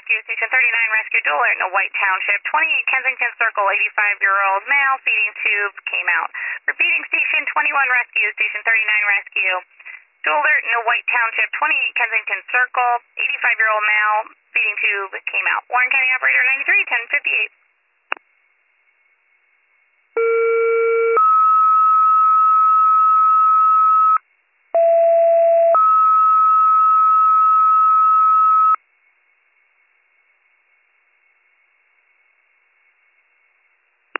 Rescue, Station 39 Rescue, dual alert in a White Township, 28 Kensington Circle, 85-year-old male, feeding tube came out. Repeating, Station 21 Rescue, Station 39 Rescue, dual alert in a White Township, 28 Kensington Circle, 85-year-old male, feeding tube came out. Warren County Operator 93, 1058.